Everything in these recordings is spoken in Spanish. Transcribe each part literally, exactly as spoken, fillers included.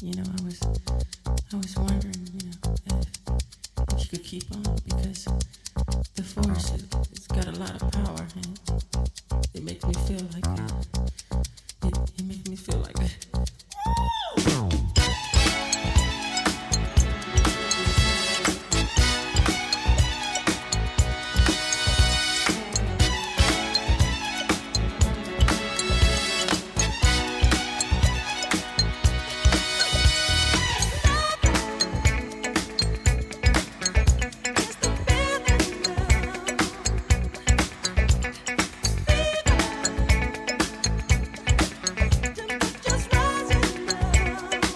You know, I was I was wondering, you know, if, if you could keep on because the force it, it's got a lot of power and it makes me feel like a, it, it makes me feel like a Just rising up.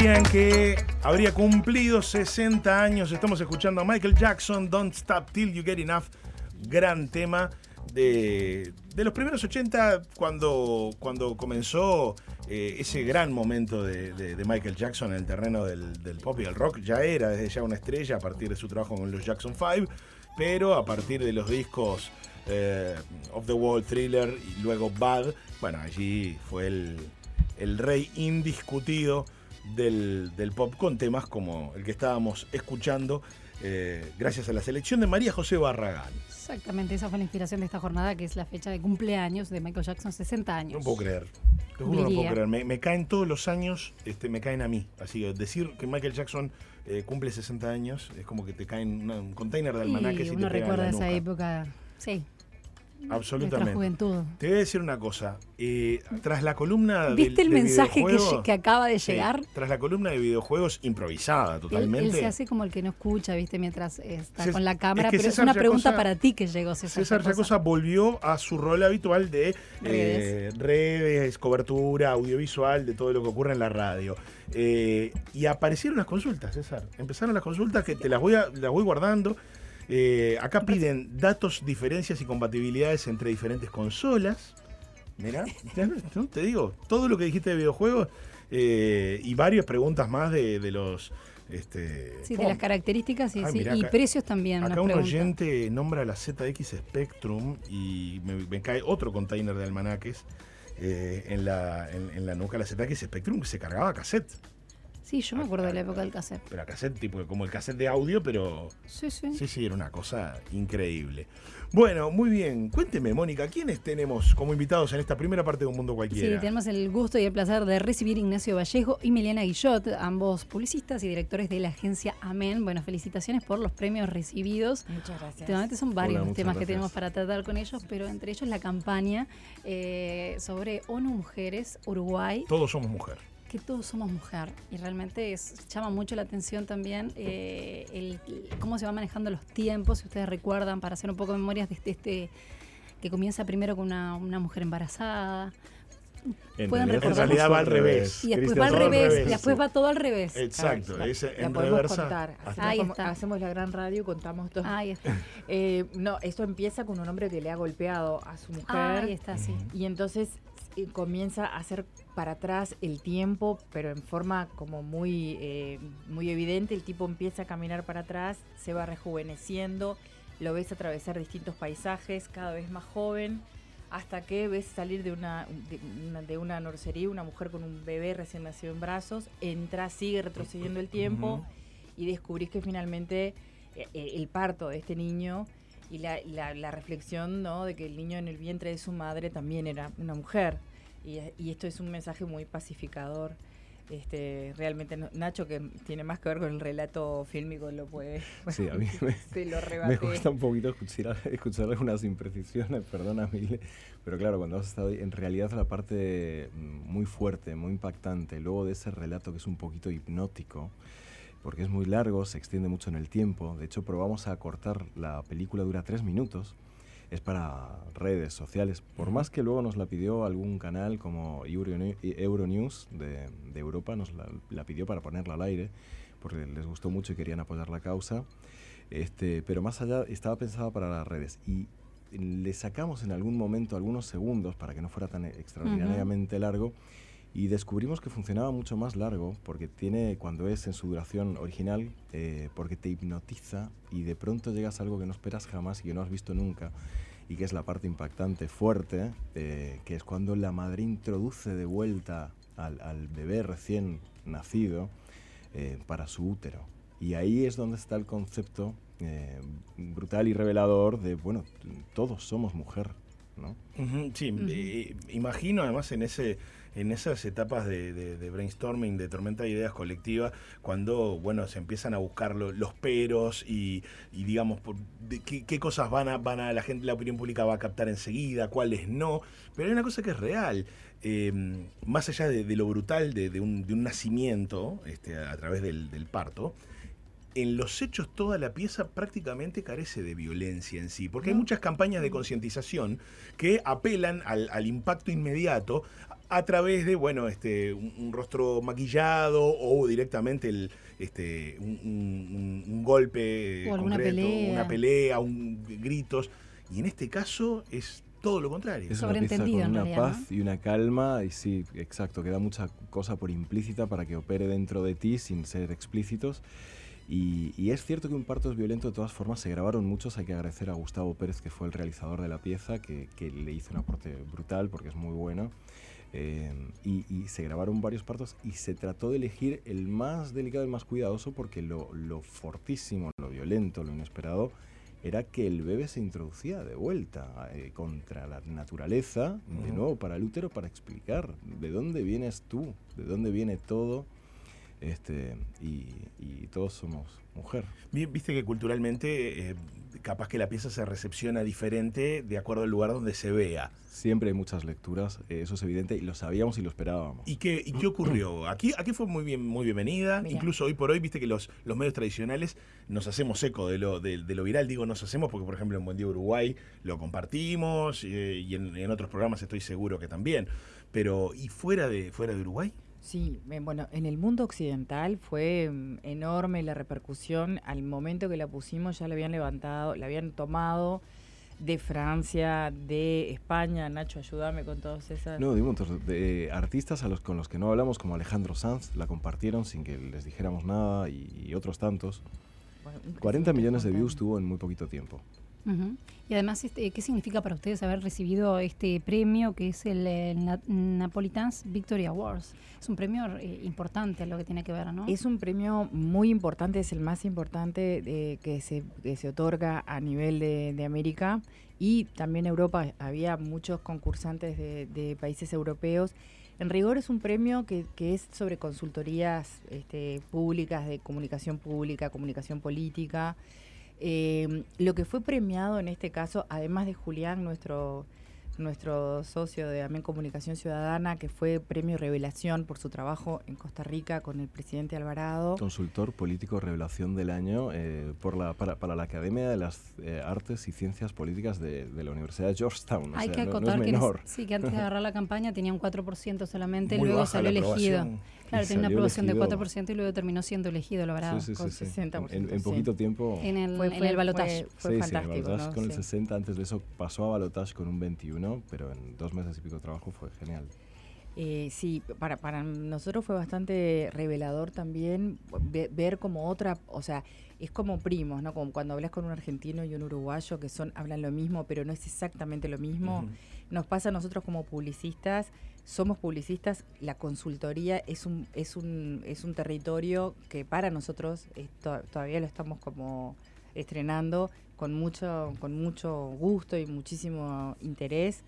día en que habría cumplido sesenta años. Estamos escuchando a Michael Jackson, Don't Stop Till You Get Enough. Gran tema de, de los primeros ochenta, cuando, cuando comenzó eh, ese gran momento de, de, de Michael Jackson en el terreno del, del pop y el rock. Ya era desde ya una estrella a partir de su trabajo con los Jackson Five, pero a partir de los discos eh, Off the Wall, Thriller y luego Bad, bueno, allí fue el, el rey indiscutido del, del pop, con temas como el que estábamos escuchando, eh, gracias a la selección de María José Barragán. Exactamente, esa fue la inspiración de esta jornada, que es la fecha de cumpleaños de Michael Jackson, sesenta años. No puedo creer, te juro, no puedo creer. Me, me caen todos los años, este, me caen a mí. Así que decir que Michael Jackson eh, cumple sesenta años es como que te caen una, un container de almanaques y, y uno te recuerda en la esa nuca. época, sí. Absolutamente. Nuestra juventud. Te voy a decir una cosa. Eh, tras la columna de ¿Viste el de mensaje que, videojuegos, que acaba de llegar? Sí, tras la columna de videojuegos improvisada totalmente. Él, él se hace como el que no escucha, ¿viste? Mientras está Cés, con la cámara, es que pero César es una Yacosa, pregunta para ti que llegó, César. César Yacosa volvió a su rol habitual de redes. Eh, redes, cobertura, audiovisual, de todo lo que ocurre en la radio. Eh, y aparecieron las consultas, César. Empezaron las consultas que te las voy, a, las voy guardando. Eh, acá piden datos, diferencias y compatibilidades entre diferentes consolas. Mirá, ¿no? Te digo, todo lo que dijiste de videojuegos eh, y varias preguntas más de, de los... Este, sí, de oh. las características y, Ay, sí, mirá, y acá, precios también. Acá un oyente nombra la Z X Spectrum y me, me cae otro container de almanaques eh, en, la, en, en la nuca. La Z X Spectrum que se cargaba a cassette. Sí, yo me acuerdo de la época del cassette. Pero a cassette, tipo como el cassette de audio, pero... Sí, sí. Sí, sí, era una cosa increíble. Bueno, muy bien. Cuénteme, Mónica, ¿quiénes tenemos como invitados en esta primera parte de Un Mundo Cualquiera? Sí, tenemos el gusto y el placer de recibir a Ignacio Vallejo y Milena Guillot, ambos publicistas y directores de la agencia Amén. Bueno, felicitaciones por los premios recibidos. Muchas gracias. Últimamente son varios Hola, los temas gracias. que tenemos para tratar con ellos, pero entre ellos la campaña eh, sobre ONU Mujeres Uruguay. Todos somos mujer. Que todos somos mujer y realmente es, llama mucho la atención también eh, el, cómo se van manejando los tiempos, si ustedes recuerdan, para hacer un poco de memorias de este, este que comienza primero con una, una mujer embarazada. En realidad, en realidad va al revés. Y después Cristian, va al todo revés, revés, y después sí. va todo al revés. Exacto, Claro, es la, en la podemos reversa. contar. Hacemos, Ahí como, está. hacemos la gran radio y contamos todo. Ahí está. Eh, no, esto empieza con un hombre que le ha golpeado a su mujer. Ahí está, sí. Y entonces eh, comienza a hacer para atrás el tiempo, pero en forma como muy, eh, muy evidente. El tipo empieza a caminar para atrás, se va rejuveneciendo, lo ves atravesar distintos paisajes, cada vez más joven, hasta que ves salir de una, de una, de una nursería una mujer con un bebé recién nacido en brazos, entra, sigue retrocediendo el tiempo uh-huh. y descubrís que finalmente eh, el parto de este niño y la, la, la reflexión, ¿no?, de que el niño en el vientre de su madre también era una mujer. Y, y esto es un mensaje muy pacificador. Este, realmente Nacho, que tiene más que ver con el relato fílmico, lo puede. Sí, a mí me, se lo me cuesta un poquito escuchar, escuchar algunas imprecisiones, perdona, Mile, pero claro, cuando has estado ahí, en realidad la parte muy fuerte, muy impactante, luego de ese relato que es un poquito hipnótico, porque es muy largo, se extiende mucho en el tiempo. De hecho, probamos a cortar, la película dura tres minutos. Es para redes sociales, por más que luego nos la pidió algún canal como Euronews, Euronews de, de Europa, nos la, la pidió para ponerla al aire, porque les gustó mucho y querían apoyar la causa, este, pero más allá estaba pensada para las redes, y le sacamos en algún momento algunos segundos para que no fuera tan extraordinariamente uh-huh. largo, y descubrimos que funcionaba mucho más largo, porque tiene, cuando es en su duración original, eh, porque te hipnotiza y de pronto llegas a algo que no esperas jamás y que no has visto nunca, y que es la parte impactante, fuerte, eh, que es cuando la madre introduce de vuelta al, al bebé recién nacido eh, para su útero. Y ahí es donde está el concepto eh, brutal y revelador de, bueno, todos somos mujer, ¿no? Uh-huh, sí, uh-huh. eh, imagino además en ese en esas etapas de, de, de brainstorming, de tormenta de ideas colectiva, cuando bueno se empiezan a buscar lo, los peros y, y digamos por, de, qué, qué cosas van a, van a la gente, la opinión pública va a captar enseguida, cuáles no, pero hay una cosa que es real, eh, más allá de, de lo brutal de, de, un, de un nacimiento este, a, a través del, del parto. En los hechos toda la pieza prácticamente carece de violencia en sí, porque hay muchas campañas de concientización que apelan al, al impacto inmediato, a través de, bueno, este, un, un rostro maquillado o directamente el, este, un, un, un golpe o alguna concreto, pelea. una pelea, un, gritos. Y en este caso es todo lo contrario. Es una pieza con Sobreentendido, en una realidad, paz ¿no? y una calma, y sí, exacto, queda mucha cosa por implícita para que opere dentro de ti sin ser explícitos. Y, y es cierto que un parto es violento, de todas formas se grabaron muchos, hay que agradecer a Gustavo Pérez, que fue el realizador de la pieza, que, que le hizo un aporte brutal porque es muy bueno. Eh, y, y se grabaron varios partos y se trató de elegir el más delicado, el más cuidadoso, porque lo, lo fortísimo, lo violento, lo inesperado, era que el bebé se introducía de vuelta eh, contra la naturaleza, de Ujú. nuevo para el útero, para explicar de dónde vienes tú, de dónde viene todo, este, y, y todos somos mujer. Vi- Viste que culturalmente eh, capaz que la pieza se recepciona diferente de acuerdo al lugar donde se vea. Siempre hay muchas lecturas, eh, eso es evidente, y lo sabíamos y lo esperábamos. ¿Y qué, y qué ocurrió? Aquí, aquí fue muy bien, muy bienvenida. Mirá. Incluso hoy por hoy, viste que los, los medios tradicionales nos hacemos eco de lo, de, de lo viral. Digo, nos hacemos porque, por ejemplo, en Buen Día Uruguay lo compartimos eh, y en, en otros programas estoy seguro que también. Pero, ¿y fuera de, fuera de Uruguay? Sí, eh, bueno, en el mundo occidental fue mm, enorme la repercusión. Al momento que la pusimos ya la habían levantado, la habían tomado de Francia, de España. Nacho, ayúdame con todas esas. No, de un montón de artistas a los, con los que no hablamos, como Alejandro Sanz, la compartieron sin que les dijéramos nada, y, y otros tantos. Bueno, un cuarenta crecimiento millones de views espontáneo. tuvo en muy poquito tiempo. Ujú. Y además, este, ¿qué significa para ustedes haber recibido este premio que es el eh, Na- Napolitans Victory Awards? Es un premio eh, importante lo que tiene que ver, ¿no? Es un premio muy importante, es el más importante de, que, se, que se otorga a nivel de, de América y también Europa. Había muchos concursantes de, de países europeos. En rigor es un premio que, que es sobre consultorías este, públicas, de comunicación pública, comunicación política. Eh, lo que fue premiado en este caso, además de Julián, nuestro, nuestro socio de Amén Comunicación Ciudadana, que fue premio Revelación por su trabajo en Costa Rica con el presidente Alvarado. Consultor político revelación del año eh, por la, para, para la Academia de las eh, Artes y Ciencias Políticas de, de la Universidad de Georgetown. O Hay sea, que no- no acotar es que, menor. nes- sí, que antes de agarrar la campaña tenía un cuatro por ciento solamente, Muy luego baja salió la elegido. aprobación. Claro, Y tenía una salió aprobación de elegido. cuatro por ciento y luego terminó siendo elegido Alvarado. Sí, sí, con sí, sí. sesenta por ciento, En, en sí. poquito tiempo. En el, Fue- en fue- el balotaje. fue- fue sí, fantástico, sí, el balotaje ¿no? con el Sí. sesenta, antes de eso pasó a balotaje con un veintiuno, pero en dos meses y pico de trabajo fue genial. Eh, sí, para, para nosotros fue bastante revelador también ve- ver como otra, o sea, es como primos, ¿no? Como cuando hablas con un argentino y un uruguayo que son hablan lo mismo, pero no es exactamente lo mismo. Ujú. Nos pasa a nosotros como publicistas, somos publicistas, la consultoría es un es un es un territorio que para nosotros es to- todavía lo estamos como estrenando con mucho con mucho gusto y muchísimo interés.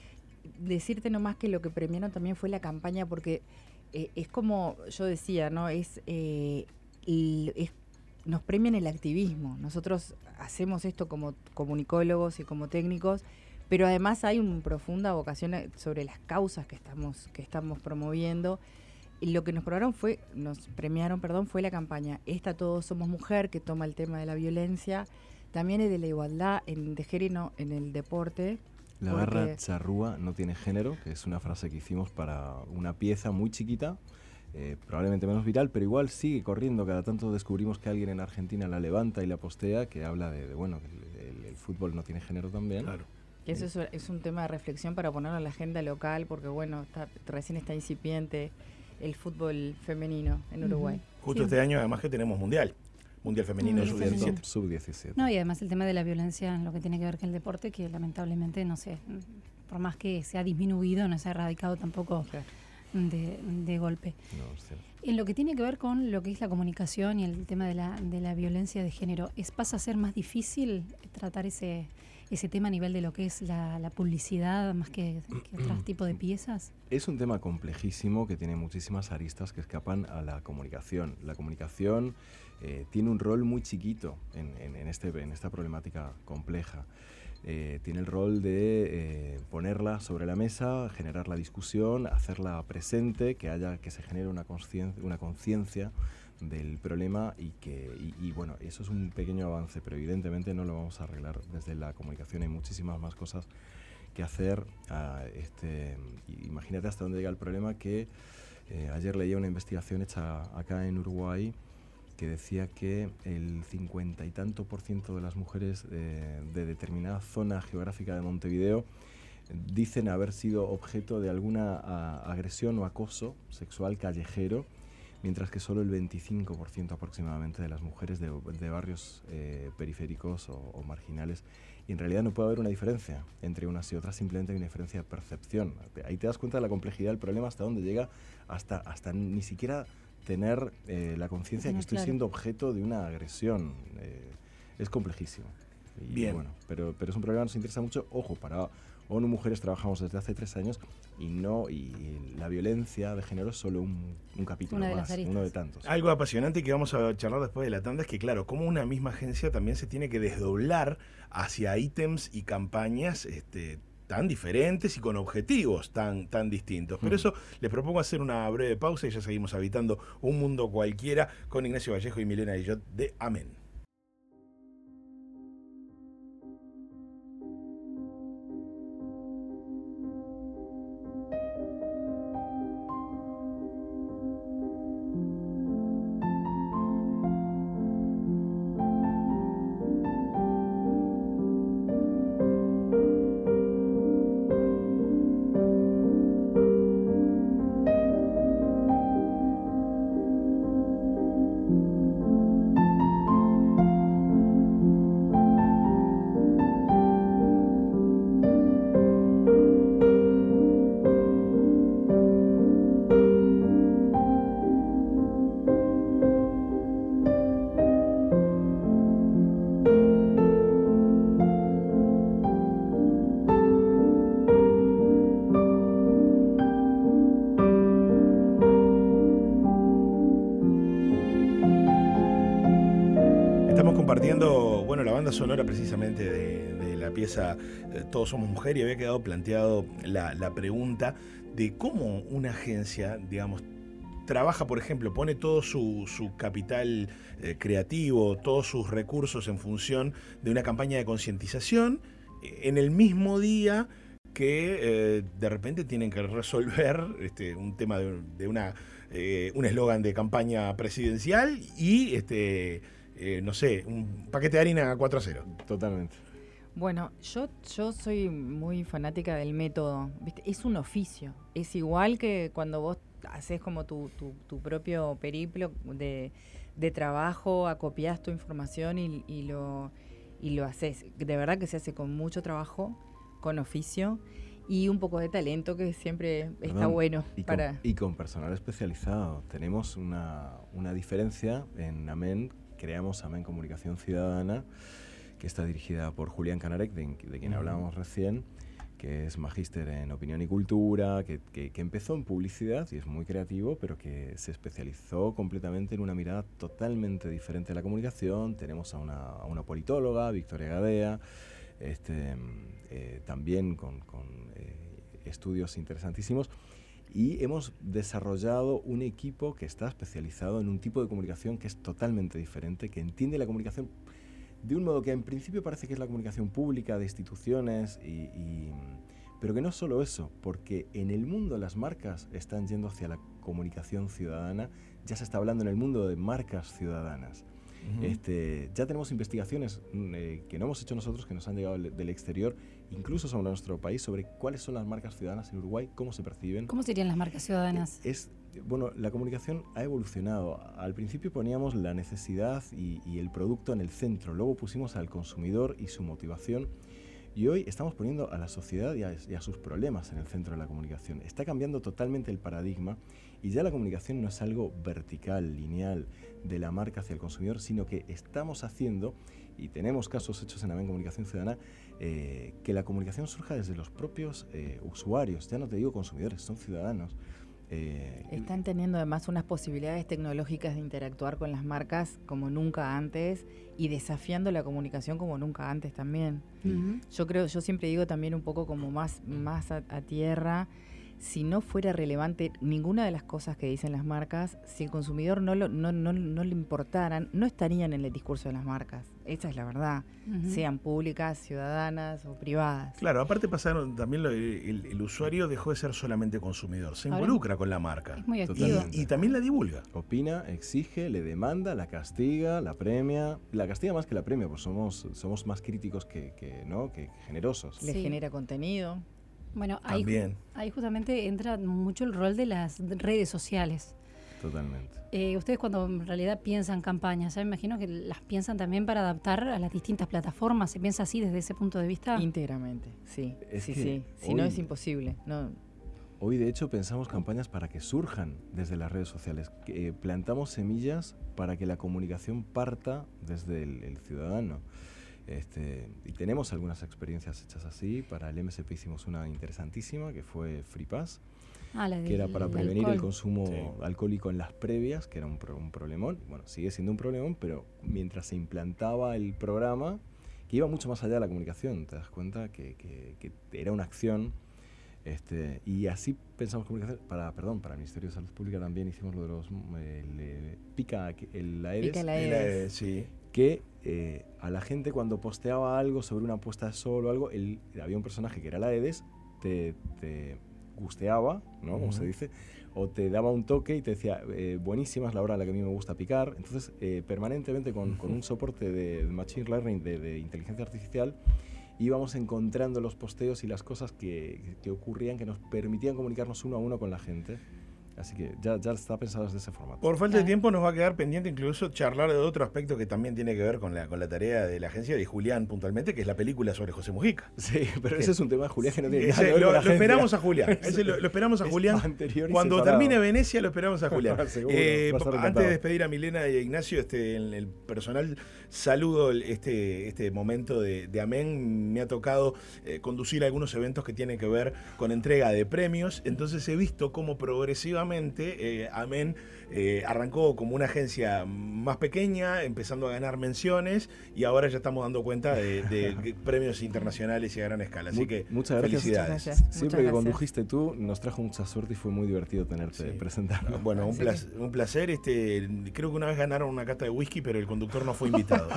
Decirte nomás que lo que premiaron también fue la campaña, porque eh, es como yo decía, ¿no? Es, eh, el- es- nos premian el activismo. Nosotros hacemos esto como comunicólogos y como técnicos, pero además hay una profunda vocación eh, sobre las causas que estamos, que estamos promoviendo. Y lo que nos premiaron fue, nos premiaron, perdón, fue la campaña Esta Todos Somos Mujer, que toma el tema de la violencia, también el de la igualdad en, de género en el deporte. La Porque- garra charrúa no tiene género, que es una frase que hicimos para una pieza muy chiquita, eh, probablemente menos viral, pero igual sigue corriendo. Cada tanto descubrimos que alguien en Argentina la levanta y la postea, que habla de, de, bueno, que el, el- el fútbol no tiene género también. Claro. Que eso es, es un tema de reflexión para ponerlo en la agenda local, porque bueno, está, recién está incipiente el fútbol femenino en Uruguay. Justo Sí. este año, además, que tenemos Mundial. Mundial Femenino Mundial sub femenino. diecisiete. sub diecisiete. No, y además el tema de la violencia en lo que tiene que ver con el deporte, que lamentablemente, no sé, por más que se ha disminuido, no se ha erradicado tampoco Claro. de, de golpe. No, es cierto. En lo que tiene que ver con lo que es la comunicación y el tema de la, de la violencia de género, ¿es, pasa a ser más difícil tratar ese, ese tema a nivel de lo que es la, la publicidad más que, que otros tipos de piezas? Es un tema complejísimo que tiene muchísimas aristas que escapan a la comunicación. La comunicación eh, tiene un rol muy chiquito en, en, en, este, en esta problemática compleja. Eh, tiene el rol de eh, ponerla sobre la mesa, generar la discusión, hacerla presente, que haya que se genere una conciencia una conciencia del problema y que y, y bueno, eso es un pequeño avance, pero evidentemente no lo vamos a arreglar desde la comunicación. Hay muchísimas más cosas que hacer. A este, imagínate hasta dónde llega el problema, que eh, ayer leía una investigación hecha acá en Uruguay que decía que el cincuenta y tanto por ciento de las mujeres eh, de determinada zona geográfica de Montevideo dicen haber sido objeto de alguna a, agresión o acoso sexual callejero, mientras que solo el veinticinco por ciento aproximadamente de las mujeres de, de barrios eh, periféricos o, o marginales. Y en realidad no puede haber una diferencia entre unas y otras, simplemente hay una diferencia de percepción. Ahí te das cuenta de la complejidad del problema, hasta dónde llega, hasta, hasta ni siquiera tener eh, la conciencia de que estoy claro. siendo objeto de una agresión. Eh, es complejísimo. Y, Bien. Bueno, pero, pero es un problema que nos interesa mucho. Ojo, para ONU Mujeres trabajamos desde hace tres años y no y la violencia de género es solo un, un capítulo Una de más, las aristas. uno de tantos. Algo apasionante que vamos a charlar después de la tanda es que, claro, como una misma agencia también se tiene que desdoblar hacia ítems y campañas este, tan diferentes y con objetivos tan, tan distintos. Pero Mm. eso les propongo hacer una breve pausa y ya seguimos habitando un mundo cualquiera con Ignacio Vallejo y Milena Guillot de Amén. Compartiendo, bueno, la banda sonora precisamente de, de la pieza eh, Todos Somos Mujer, y había quedado planteado la, la pregunta de cómo una agencia, digamos, trabaja, por ejemplo, pone todo su, su capital eh, creativo, todos sus recursos en función de una campaña de concientización eh, en el mismo día que eh, de repente tienen que resolver este, un tema de, de una eh, un eslogan de campaña presidencial y este Eh, no sé, un paquete de harina cuatro a cero. Totalmente. Bueno, yo, yo soy muy fanática del método, ¿viste? Es un oficio, es igual que cuando vos haces como tu, tu, tu propio periplo de, de trabajo, acopiás tu información y, y, lo, y lo haces. De verdad que se hace con mucho trabajo, con oficio y un poco de talento, que siempre está Perdón, bueno. Y, para con, y con personal especializado. Tenemos una, una diferencia en Amén. Creamos Amén Comunicación Ciudadana, que está dirigida por Julián Canarek, de, de quien hablábamos recién, que es magíster en opinión y cultura, que, que, que empezó en publicidad y es muy creativo, pero que se especializó completamente en una mirada totalmente diferente de la comunicación. Tenemos a una, a una politóloga, Victoria Gadea, este, eh, también con, con eh, estudios interesantísimos. Y hemos desarrollado un equipo que está especializado en un tipo de comunicación que es totalmente diferente, que entiende la comunicación de un modo que en principio parece que es la comunicación pública de instituciones, y, y, pero que no solo eso, porque en el mundo las marcas están yendo hacia la comunicación ciudadana, ya se está hablando en el mundo de marcas ciudadanas. Uh-huh. Este, ya tenemos investigaciones eh, que no hemos hecho nosotros, que nos han llegado del, del exterior, incluso sobre nuestro país, sobre cuáles son las marcas ciudadanas en Uruguay, cómo se perciben. ¿Cómo serían las marcas ciudadanas? Es, bueno, la comunicación ha evolucionado. Al principio poníamos la necesidad y, y el producto en el centro, luego pusimos al consumidor y su motivación, y hoy estamos poniendo a la sociedad y a, y a sus problemas en el centro de la comunicación. Está cambiando totalmente el paradigma, y ya la comunicación no es algo vertical, lineal, de la marca hacia el consumidor, sino que estamos haciendo, y tenemos casos hechos en Amén Comunicación Ciudadana, eh, que la comunicación surja desde los propios eh, usuarios. Ya no te digo consumidores, son ciudadanos. Eh, Están teniendo además unas posibilidades tecnológicas de interactuar con las marcas como nunca antes y desafiando la comunicación como nunca antes también. Uh-huh. Yo creo, yo siempre digo también un poco como más, más a, a tierra, si no fuera relevante ninguna de las cosas que dicen las marcas, si el consumidor no, lo, no, no, no le importaran, no estarían en el discurso de las marcas. Esa es la verdad, uh-huh. sean públicas, ciudadanas o privadas. Claro, aparte pasaron también lo, el, el usuario dejó de ser solamente consumidor, se Ahora involucra con la marca. Es muy activo. Y, y también la divulga. Opina, exige, le demanda, la castiga, la premia. La castiga más que la premia, pues somos, somos más críticos que, que, ¿no? que generosos. Le Sí. genera contenido. Bueno, ahí, También. ahí justamente entra mucho el rol de las redes sociales. Totalmente. Eh, ustedes cuando en realidad piensan campañas, ¿ya? Me imagino que las piensan también para adaptar a las distintas plataformas. ¿Se piensa así desde ese punto de vista? Íntegramente, sí. Es sí, que sí. Si hoy- no es imposible. No. Hoy, de hecho, pensamos campañas para que surjan desde las redes sociales. Que, eh, plantamos semillas para que la comunicación parta desde el, el ciudadano. Este, y tenemos algunas experiencias hechas así. Para el M S P hicimos una interesantísima, que fue Free Pass, Ah, la que era del- para del prevenir el alcohol. consumo Sí. alcohólico en las previas, que era un, pro- un problemón. Bueno, sigue siendo un problemón, pero mientras se implantaba el programa, que iba mucho más allá de la comunicación, te das cuenta que, que- que era una acción. Este, y así pensamos comunicación para, perdón, para el Ministerio de Salud Pública también hicimos lo de los mm, el, eh, pica el Aedes, Pica la Y la- Aedes. sí. que eh, a la gente cuando posteaba algo sobre una puesta de sol o algo, el- había un personaje que era el Aedes, te, te gusteaba, ¿no? Como Ujú. se dice, o te daba un toque y te decía, eh, buenísima es la hora a la que a mí me gusta picar. Entonces, eh, permanentemente con, con un soporte de Machine Learning, de, de inteligencia artificial, íbamos encontrando los posteos y las cosas que, que ocurrían que nos permitían comunicarnos uno a uno con la gente. Así que ya, ya está pensado desde ese formato. Por falta de Claro. tiempo nos va a quedar pendiente incluso charlar de otro aspecto que también tiene que ver con la, con la tarea de la agencia de Julián puntualmente, que es la película sobre José Mujica. Sí, pero ese es un tema de Julián que no tiene nada Ese que ver lo, con la lo agencia. esperamos a Julián. Ese lo, lo esperamos a Es Julián. anterior y Cuando separado. termine Venecia lo esperamos a Julián. Seguro, Eh, va a estar antes encantado. de despedir a Milena y a Ignacio, este, en el personal saludo el- este, este momento de, de Amén. Me ha tocado eh, conducir algunos eventos que tienen que ver con entrega de premios. Entonces he visto cómo progresivamente eh, Amén eh, arrancó como una agencia más pequeña, empezando a ganar menciones, y ahora ya estamos dando cuenta de, de premios internacionales y a gran escala. Así Mu- que muchas gracias. felicidades. Muchas gracias. Siempre Muchas que gracias. condujiste tú, nos trajo mucha suerte y fue muy divertido tenerte Sí. presentar. Bueno, un Así placer, un placer. Este, creo que una vez ganaron una cata de whisky, pero el conductor no fue invitado.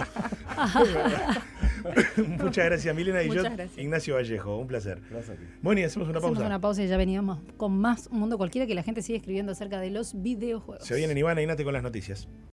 Muchas gracias, Milena. Y yo, Muchas gracias. Ignacio Vallejo. Un placer. Gracias a ti. Bueno, y hacemos una Hacemos pausa. una pausa y ya veníamos con más Un Mundo Cualquiera, que la gente sigue escribiendo acerca de los videojuegos. Se vienen Ivana y Nate con las noticias.